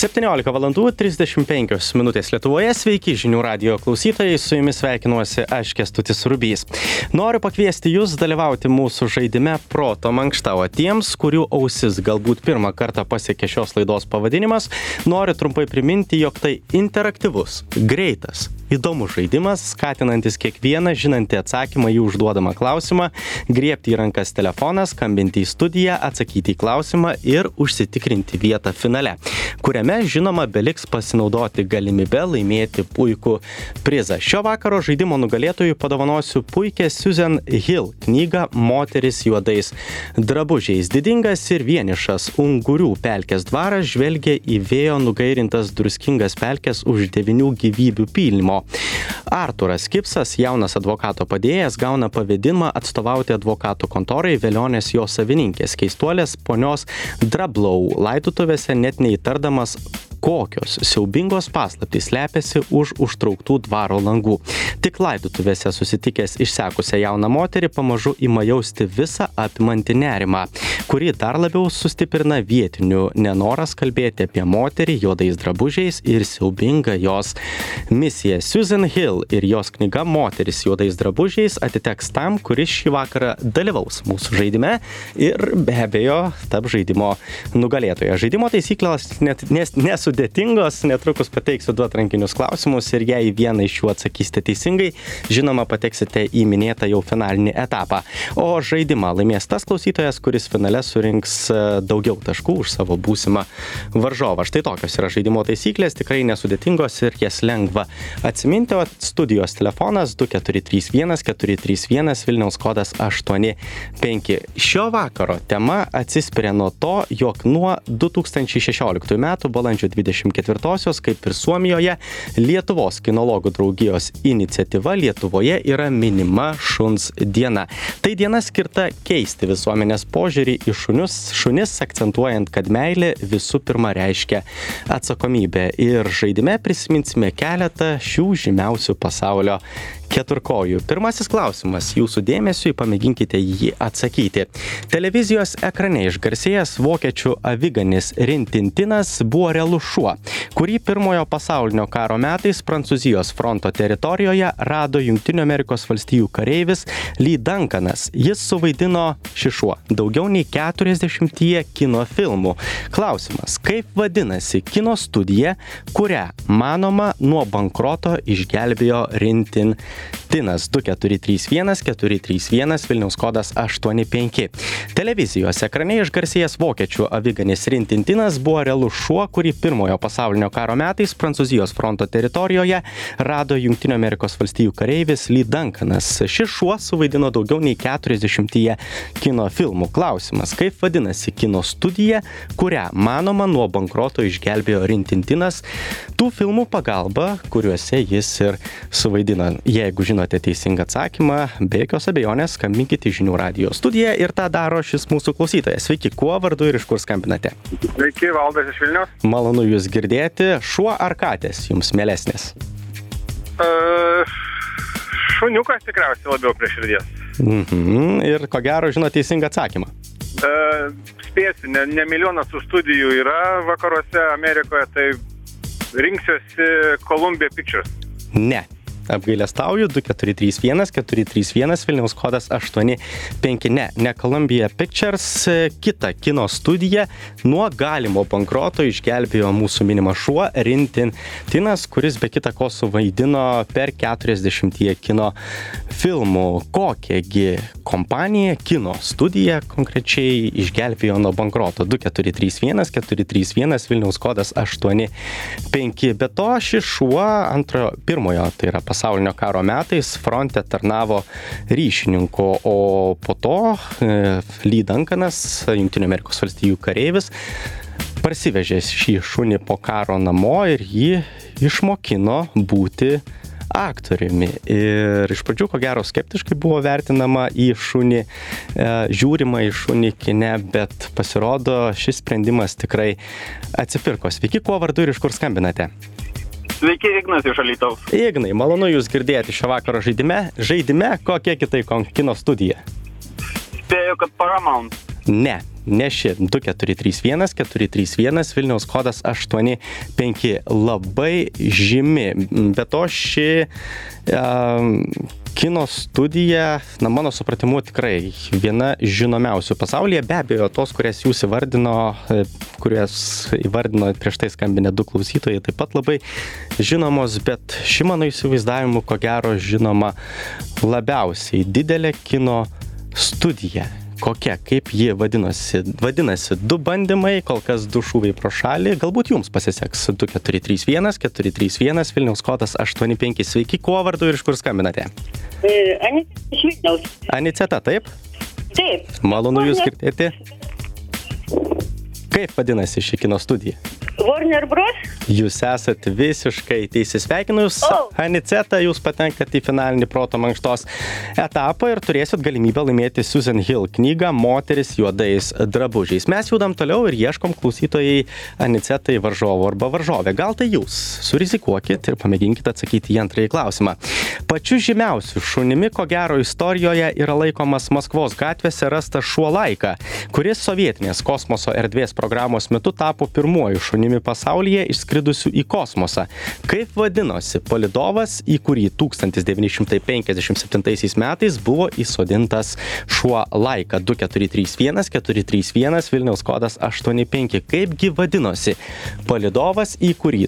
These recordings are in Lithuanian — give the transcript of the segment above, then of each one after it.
17:35 Lietuvoje. Sveiki žinių radijo klausytojai, su jumis sveikinuosi aš Kęstutis Rubys. Noriu pakviesti jūs dalyvauti mūsų žaidime Proto mankšta, o tiems, kurių ausis galbūt pirmą kartą pasiekė šios laidos pavadinimas, noriu trumpai priminti, jog tai interaktyvus, greitas, įdomus žaidimas, skatinantis kiekvieną žinantį atsakymą į užduodamą klausimą, griebti į rankas telefoną, skambinti į studiją, atsakyti į klausimą ir užsitikrinti vietą finale, kuriame, žinoma, beliks pasinaudoti galimybę laimėti puikų prizą. Šio vakaro žaidimo nugalėtojui padovanosiu puikią Susan Hill knygą Moteris juodais drabužiais. Didingas ir vienišas Ungurių pelkės dvaras žvelgia į vėjo nugairintas druskingas pelkės už 9 gyvybių pylimo. Arturas Kipsas, jaunas advokato padėjėjas, gauna pavedimą atstovauti advokatų kontorai Velionės jo savininkės, keistuolės ponios Drablau laidotuvėse, net neįtardamas, kokios siaubingos paslaptys slepiasi už užtrauktų dvaro langų. Tik laidotuvėse susitikęs išsekusią jauną moterį pamažu ima jausti visą apimantį nerimą, kurį dar labiau sustiprina vietinių nenoras kalbėti apie moterį juodais drabužiais ir siaubingą jos misiją. Susan Hill ir jos knyga Moteris juodais drabužiais atiteks tam, kuris šį vakarą dalyvaus mūsų žaidime ir be abejo tap žaidimo nugalėtoja. Žaidimo taisyklės nesudėtingos, netrukus pateiksiu 2 atrankinius klausimus ir jei vieną iš jų atsakysite teisingai, žinoma, pateksite į minėtą jau finalinį etapą. O žaidimą laimės tas klausytojas, kuris finale surinks daugiau taškų už savo būsimą varžovą. Štai tokios yra žaidimo taisyklės, tikrai nesudėtingos ir jas lengva atsiminti, o studijos telefonas 2431 431 Vilniaus kodas 85. Šio vakaro tema atsispiria nuo to, jog nuo 2016 metų balandžio 24-osios, kaip ir Suomijoje, Lietuvos kinologų draugijos iniciatyva Lietuvoje yra minima šuns diena. Tai diena skirta keisti visuomenės požiūrį į šunis, akcentuojant, kad meilė visų pirma reiškia atsakomybę. Ir žaidime prisiminsime keletą šių žymiausių pasaulio keturkojų. Pirmasis klausimas jūsų dėmesiui, pamėginkite jį atsakyti. Televizijos ekrane išgarsėjęs vokiečių aviganis Rintintinas buvo realus šuo, kurį pirmojo pasaulinio karo metais Prancūzijos fronto teritorijoje rado Jungtinių Amerikos valstijų kareivis Lee Duncanas. Jis suvaidino šį šuo daugiau nei 40 kino filmų. Klausimas, kaip vadinasi kino studija, kurią, manoma, nuo bankroto išgelbėjo Rintintinas? 2431 431 Vilniaus kodas 85. Televizijos ekrane išgarsėjęs vokiečių aviganis Rintintinas buvo realus šuo, kurį pirmojo pasaulinio karo metais Prancūzijos fronto teritorijoje rado Jungtinių Amerikos valstijų kareivis Lee Duncanas. Šis šuo suvaidino daugiau nei 40 kino filmų. Klausimas, kaip vadinasi kino studija, kurią, manoma, nuo bankroto išgelbėjo Rintintinas, tų filmų pagalba, kuriuose jis ir suvaidino. Jeigu žinote teisingą atsakymą, be jokios abejonės skambinkite į žinių radijo studiją ir tą daro šis mūsų klausytojas. Sveiki, kuo vardu ir iš kur skambinate? Sveiki, Valdas iš Vilniaus. Malonu jūs girdėti. Šuo ar katės jums mielesnės? Šuniukas tikriausiai labiau prie širdies. Ir ko gero žino teisingą atsakymą? Spėsiu, ne milijonas tų studijų yra vakaruose Amerikoje, tai rinksiuosi Columbia Pictures. Ne. Apgailestauju, 2431 431 Vilniaus kodas 85. Ne Columbia Pictures, kita kino studija nuo galimo bankroto išgelbėjo mūsų minimą šuo Rintintinas, kuris be kita ko suvaidino per 40 kino filmų. Kokiagi kompanija, kino studija konkrečiai išgelbėjo nuo bankroto? 2431 431 Vilniaus kodas 85. Be to, šis šuo pirmojo, tai yra pasaulinio karo metais fronte tarnavo ryšininku, o po to Lee Duncanas, Jungtinių Amerikos valstijų kareivis, parsivežė šį šunį po karo namo ir jį išmokino būti aktoriumi. Ir iš pradžių, ko gero, skeptiškai buvo vertinama į šunį, žiūrima į šunį kine, bet pasirodo, šis sprendimas tikrai atsipirko. Sveiki, kuo vardu ir iš kur skambinate? Sveiki, Ignas iš Alytaus. Ignai, malonu jūs girdėti šio vakaro žaidime. Kokia kitai kino studija? Spėju, kad Paramount. Ne. neši 2431 431 Vilniaus kodas 85 labai žymi. Be to ši kino studija, mano supratimu, tikrai viena žinomiausių pasaulyje, be abejo, tos, kurias jūs kurias įvardino prieš tai skambinę du klausytojai, taip pat labai žinomos, bet ši mano įsivaizdavimu, ko gero, žinoma labiausiai didelė kino studija. Kokia, kaip ji vadinasi? Vadinasi, 2 bandymai, kol kas 2 šūviai pro šalį. Galbūt jums pasiseks 2431 431 Vilniaus kodas 85. Sveiki, kuo vardu ir iš kur skambinate? Aniceta iš Vilniaus. Aniceta, taip? Taip. Malonu jūs girdėti. Kaip vadinasi ši kino studija? Warner Bros. Jūs esat visiškai teisi. Sveikinu jūs, Aniceta, jūs patenkat į finalinį proto mankštos etapą ir turėsit galimybę laimėti Susan Hill knygą Moteris juodais drabužiais. Mes judam toliau ir ieškom klausytojai Anicetai varžovo arba varžovė. Gal tai jūs surizikuokit ir pamėginkite atsakyti į antrąjį klausimą. Pačiu žymiausiu šunimi, ko gero, istorijoje yra laikomas Maskvos gatvėse rastas šuo Laika, kuris sovietinės kosmoso erdvės programos metu tapo pirmuoju šunimi pasaulyje išskridusių į kosmosą. Kaip vadinosi palydovas, į kurį 1957 metais buvo įsodintas šuo Laika? 2431 431 Vilniaus kodas 85. Kaipgi vadinosi palydovas, į kurį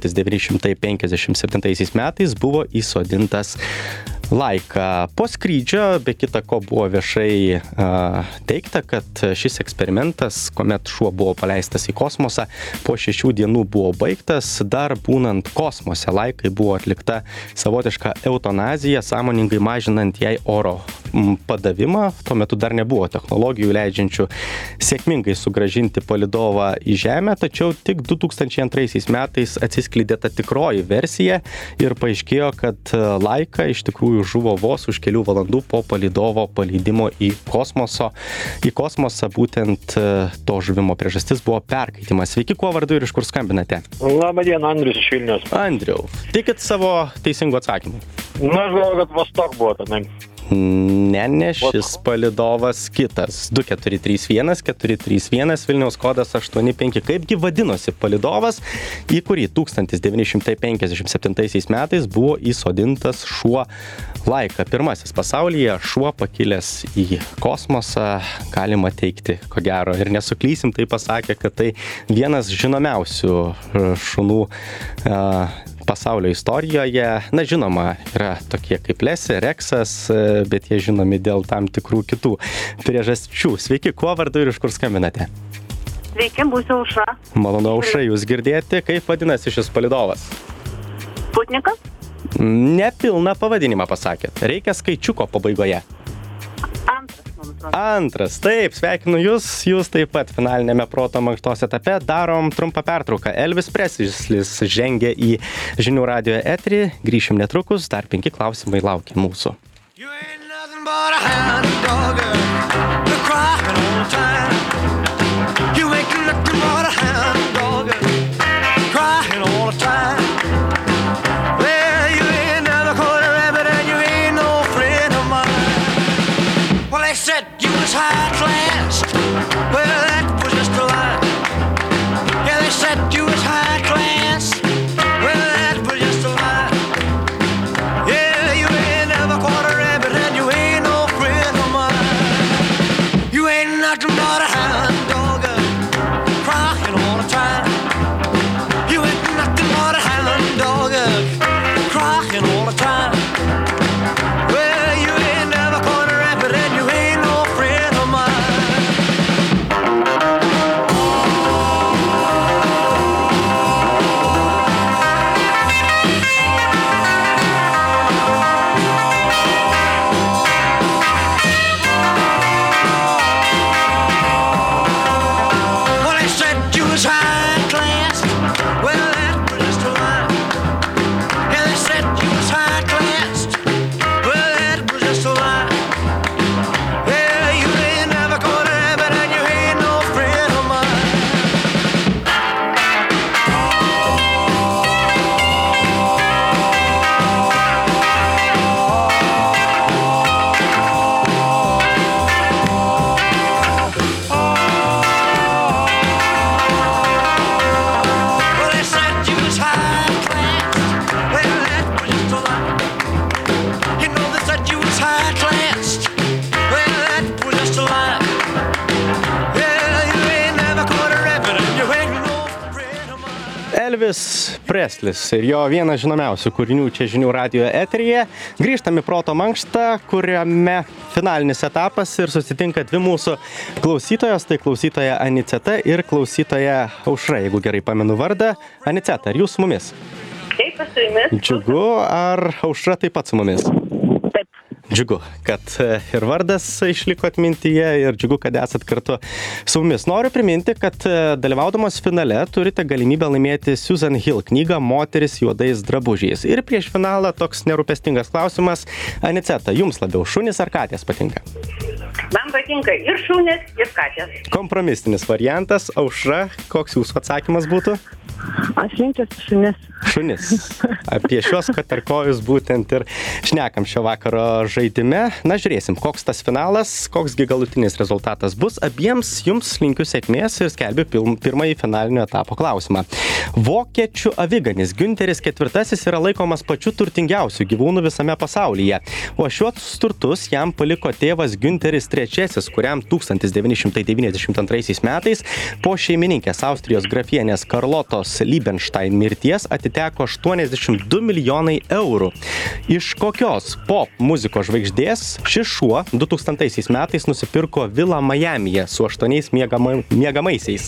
1957 metais buvo įsodintas Laika? Po skrydžio, be kita ko, buvo viešai teigta, kad šis eksperimentas, kuomet šuo buvo paleistas į kosmosą, po 6 dienų buvo baigtas. Dar būnant kosmose, Laikai buvo atlikta savotiška eutanazija, sąmoningai mažinant jai oro padavimą. Tuo metu dar nebuvo technologijų leidžiančių sėkmingai sugrąžinti palydovą į Žemę, tačiau tik 2002 metais atsiskleidė ta tikroji versija ir paaiškėjo, kad Laika iš tikrųjų žuvo vos už kelių valandų po palydovo paleidimo į kosmosą. Būtent to žuvimo priežastis buvo perkaitimas. Sveiki, kuo vardu ir iš kur skambinate? Labadiena, Andrius iš Vilniaus. Andriau, tikit savo teisingų atsakymų? Na, aš galvoju, kad Vostok buvo tada. Ne, šis palydovas kitas. 2431 431 Vilniaus kodas 85. Kaipgi vadinosi palydovas, į kurį 1957 metais buvo įsodintas šuo Laika? Pirmasis pasaulyje šuo pakilęs į kosmosą, galima teigti, ko gero, ir nesuklysim, tai pasakė, kad tai vienas žinomiausių šunų pasaulio istorijoje. Na, žinoma, yra tokie kaip Lesė, Reksas, bet jie žinomi dėl tam tikrų kitų priežasčių. Sveiki, kuo vardu ir iš kur skambinate? Sveiki, būsiu Aušra. Malonu, Aušra, jūs girdėti. Kaip vadinasi šis palydovas? Sputnikas? Nepilną pavadinimą pasakėt. Reikia skaičiuko pabaigoje. Antras, taip, sveikinu jūs taip pat finalinėme proto mankštos etape. Darom trumpą pertrauką. Elvis Preslis žengia į žinių radijo eterį. Grįšim netrukus, dar 5 klausimai laukia mūsų. High class, well that was just a lie. Yeah, they said you was high class, well that was just a lie. Yeah, you ain't never caught a rabbit and you ain't no friend of mine. You ain't nothing but a hound dog, crying all the time. Elvis Preslis ir jo vienas žinomiausių kūrinių čia žinių radijo eteryje. Grįžtam į proto mankštą, kuriame finalinis etapas ir susitinka dvi mūsų klausytojos, tai klausytoja Aniceta ir klausytoja Aušra, jeigu gerai pamenu vardą. Aniceta, ar jūs su mumis? Taip, aš su jumis. Džiugu, ar Aušra taip pat su mumis? Taip. Džiugu, kad ir vardas išliko atmintyje ir džiugu, kad esat kartu su mumis. Noriu priminti, kad dalyvaudamos finale turite galimybę laimėti Susan Hill knygą Moteris juodais drabužiais. Ir prieš finalą toks nerūpestingas klausimas. Aniceta, jums labiau šunys ar katės patinka? Man patinka ir šunės, ir katės. Kompromisinis variantas. Aušra, koks jūsų atsakymas būtų? Aš linkčiausi šunis. Šunis. Apie šios katarkojus būtent ir šnekam šio vakaro žaidime. Na, žiūrėsim, koks tas finalas, koksgi galutinis rezultatas bus. Abiems jums linkiu sėkmės ir skelbiu pirmąjį finalinio etapo klausimą. Vokiečių aviganis Günteris IV yra laikomas pačiu turtingiausiu gyvūnu visame pasaulyje. O šiuos turtus jam paliko tėvas Günteris III, kuriam 1992 metais po šeimininkės Austrijos grafienės Karlotos Liebenstein mirties atiteko 82 milijonai eurų. Iš kokios pop muzikos žvaigždės šis šuo 2000 metais nusipirko vilą Majamyje su 8 miegamaisiais?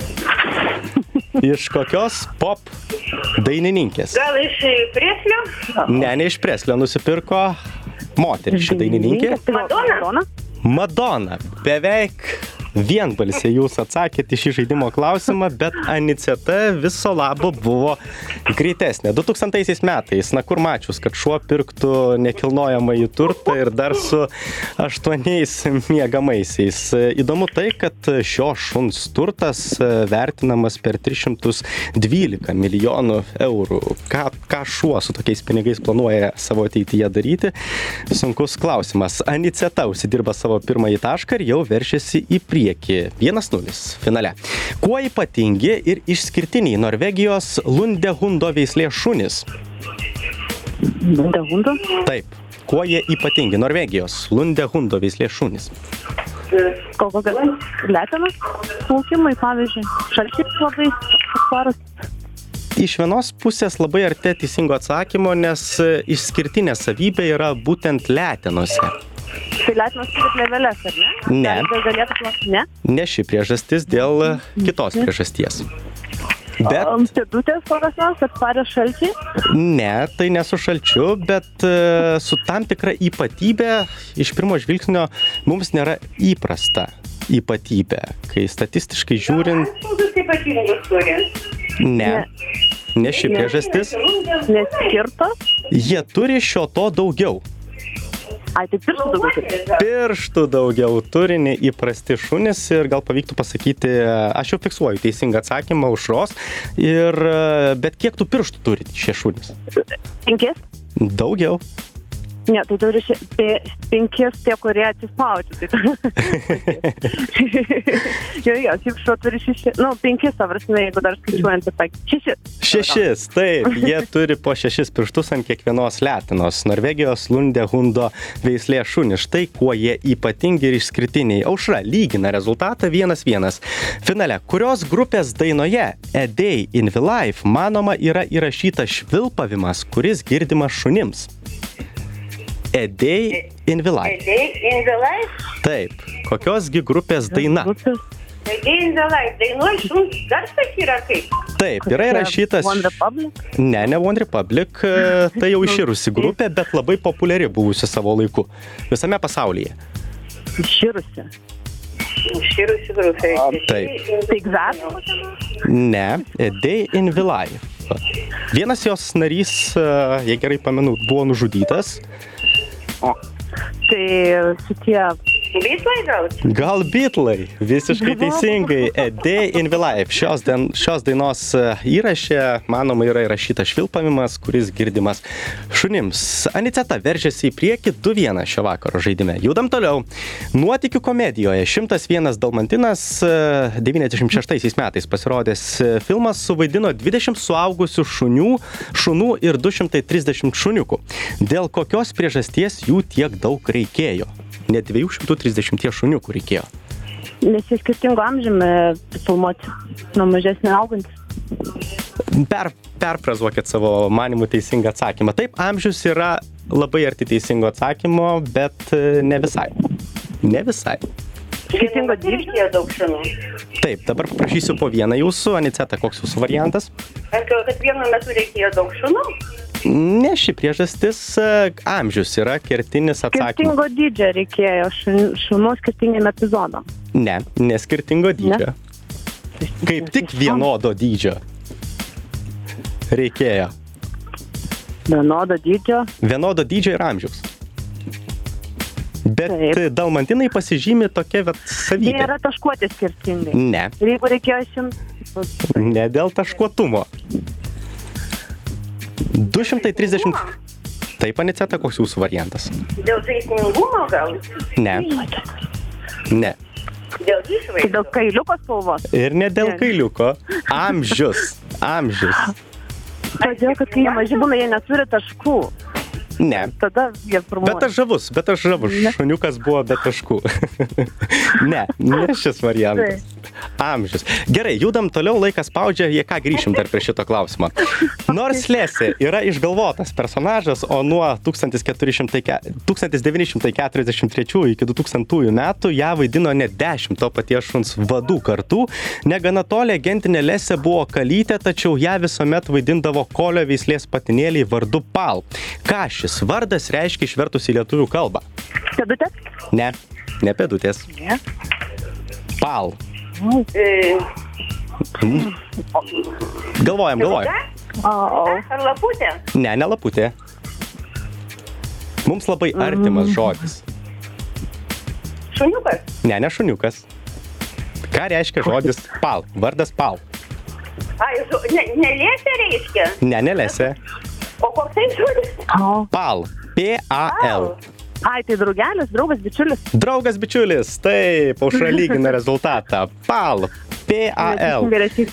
Iš kokios pop dainininkės? Gal iš Preslio? Ne iš Preslio nusipirko moteris ši dainininkė. Madonna? Madonna. Beveik vienbalsiai jūs atsakėte šį žaidimo klausimą, bet Aniceta viso labo buvo greitesnė. 2000 metais, na kur mačius, kad šuo pirktų nekilnojamąjį turtą ir dar su 8 miegamaisiais. Įdomu tai, kad šio šuns turtas vertinamas per 312 milijonų eurų. Ką šuo su tokiais pinigais planuoja savo ateityje daryti? Sunkus klausimas. Aniceta užsidirba savo pirmąjį tašką ir jau veršiasi į priekį. 1-0 finale. Kuo ypatingi ir išskirtiniai Norvegijos Lundehundo veislės šunys? Lundehundo? Taip. Kuo jie ypatingi Norvegijos Lundehundo veislės šunys? Kokios letenos plaukimai, pavyzdžiui, šalčiai labai atsparus. Iš vienos pusės labai arti teisingo atsakymo, nes išskirtinė savybė yra būtent letenose. Tai letenos turi plėveles, ar ne? Ne. Galėtų plaukti, ne? Ne ši priežastis, dėl kitos priežasties. Bet Pėdutės kokios nors atsparios šalčiai? ne, tai ne su šalčiu, bet su tam tikra ypatybė iš pirmo žvilgsnio mums nėra įprasta ypatybė. Kai statistiškai žiūrint, Šunus ypatingus turi. ne ši priežastis, Neskirtos? jie turi šio to daugiau. Ai, tai pirštų daugiau turi. Pirštų daugiau turi neįprasti šunys ir gal pavyktų pasakyti, aš jau fiksuoju teisingą atsakymą Aušros, bet kiek tų pirštų turi šie šunys? 5? Daugiau. Ne, tai turi 5 tie, kurie atsispaudžia. Jo, šiaip šuo turi 6, 5 savrasme, jeigu dar skaičiuojant, tai 6, taip, jie turi po 6 pirštus ant kiekvienos letenos. Norvegijos Lundehundo veislės šunys. Štai kuo jie ypatingi ir išskirtiniai. Aušra lygina rezultatą 1-1. Finale, kurios grupės dainoje A Day in the Life manoma yra įrašytas švilpavimas, kuris girdimas šunims? A Day in the Life. A Day in the Life? Taip, kokiosgi grupės daina? A Day in the Life. Dainuoja šuns garsas yra kaip? Taip, yra įrašytas... One Republic? Ne One Republic, tai jau iširusi grupė, bet labai populiari buvusi savo laiku. Visame pasaulyje. Iširusi. Iširusi grupė. Taip. Tai egzaminų? Ne, A Day in the Life. Vienas jos narys, jei gerai pamenu, buvo nužudytas. Tai šitie... Bitlai gal? Gal Bitlai, visiškai teisingai. A Day in the Life. Šios dainos įraše, manoma, yra įrašytas švilpavimas, kuris girdimas šunims. Aniceta veržiasi į priekį 2-1 šio vakaro žaidime. Judam toliau. Nuotykių komedijoje 101 dalmantinas 96 metais pasirodęs filmas suvaidino 20 suaugusių šunų ir 230 šuniukų. Dėl kokios priežasties jų tiek daug reikėjo? Net 230 šuniukų reikėjo. Nes jie skirtingo amžiumi filmuoti, nuo mažesnio augantis. Perfrazuokit savo manimų teisingą atsakymą. Taip, amžius yra labai arti teisingo atsakymo, bet ne visai. Ne visai. Skirtingo dydžio daug šunų. Taip, dabar prašysiu po vieną jūsų. Aniceta, koks jūsų variantas? Aš galvoju, kad vienu metu reikėjo daug šunų. Ne ši priežastis, amžius yra kertinis atsakymas. Skirtingo dydžio reikėjo šunų skirtingiem epizodam. Ne, skirtingo dydžio. Kaip tik vienodo dydžio reikėjo. Vienodo dydžio. Vienodo dydžio ir amžiaus. Bet Taip. dalmantinai pasižymi tokia savybė. Jie yra taškuoti skirtingai. Ne, Ir jeigu reikėjo ne dėl taškuotumo. 230. Taip, Aniceta, koks jūsų variantas? Dėl žaismingumo gal? Ne. Ne. Dėl išvaizdos? Dėl kailiuko spalvos. Ir ne dėl kailiuko. Amžius. Todėl, kad kai jie maži būna, jie neturi taškų. Ne. Tada jie formuoja. Bet aš žavus. Šuniukas buvo be taškų. Ne šis variantas. Amžius. Gerai, judam toliau, laikas spaudžia, jie ką grįšim dar prie šito klausimo. Nors Lesė yra išgalvotas personažas, o nuo 1943 iki 2000 metų ją vaidino net 10 to paties šuns vadų kartų. Negana to, legendinė Lesė buvo kalytė, tačiau ją visuomet vaidindavo kolio veislės patinėliai vardu Pal. Ką šis vardas reiškia išvertus į lietuvių kalbą? Pėdutės? Ne pėdutės. Ne. Pal. E, Galvojam. Ar laputė? Ne laputė. Mums labai artimas žodis. Šuniukas? Ne šuniukas. Ką reiškia žodis Pal? Vardas Pal. Ai, nelėsė reiškia? Ne Lesė. O koks tai žodis? Pal. P-A-L. Ai, tai draugelis, draugas, bičiulis. Draugas bičiulis. Taip, aušra lygina rezultatą. Pal. P-A-L.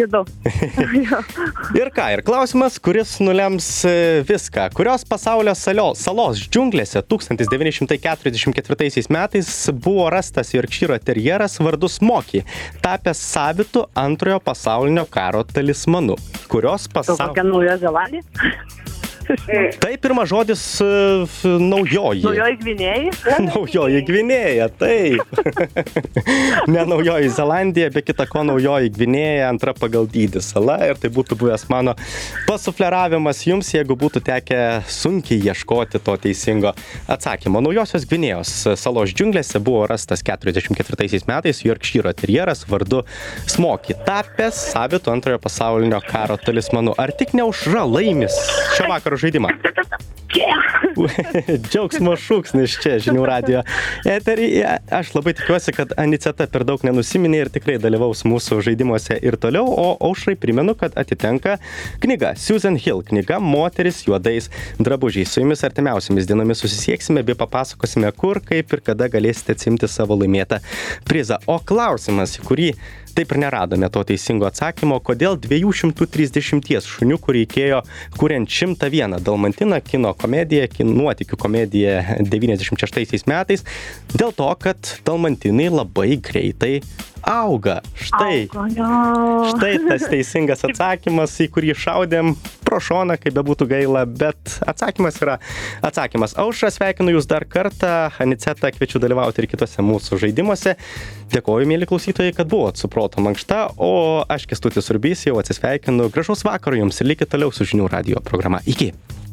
Ir ką, ir klausimas, kuris nulems viską. Kurios pasaulio salos džiunglėse 1944 metais buvo rastas Jorkšyro terjeras vardu Smoky, tapęs savitu antrojo pasaulinio karo talismanu. Kurios pasaulio... Kokia Naujoji Zelandija? Tai pirmas žodis naujoji. Naujoji Gvinėja? Naujoji Gvinėja, taip. Ne Naujoji Zelandija, be kita ko Naujoji Gvinėja, antra pagal dydį sala. Ir tai būtų buvęs mano pasufleravimas jums, jeigu būtų tekę sunkiai ieškoti to teisingo atsakymo. Naujosios Gvinėjos salos džiunglėse buvo rastas 44 metais Jorkšyro terjeras vardu Smoky, tapęs savitu antrojo pasaulinio karo talismanu. Ar tik ne aušra laimis šio vakaro žaidimą? Džiaugsmo šūksnis čia žinių radijo eteryje. Aš labai tikiuosi, kad Aniceta per daug nenusiminė ir tikrai dalyvaus mūsų žaidimuose ir toliau, o aušrai primenu, kad atitenka knyga Susan Hill, knyga Moteris juodais drabužiais. Su jumis artimiausiamis dienomis susisieksime bei papasakosime, kur, kaip ir kada galėsite atsimti savo laimėtą prizą. O klausimas, į kurį taip ir neradome to teisingo atsakymo, kodėl 230 šuniukų reikėjo kuriant 101 dalmantiną kino komediją, nuotykių komediją 96 metais, dėl to, kad dalmantinai labai greitai auga. Štai tas teisingas atsakymas, į kurį šaudėm pro šoną, kaip bebūtų gaila, bet atsakymas yra atsakymas. Aušra, sveikinu jūs dar kartą. Aniceta, kviečiu dalyvauti ir kitose mūsų žaidimuose. Dėkoju, mėly klausytojai, kad buvot su Proto mankšta, o aš Kęstutis Urbys jau atsisveikinu. Gražaus vakaro jums ir likit toliau su žinių radijo programa. Iki!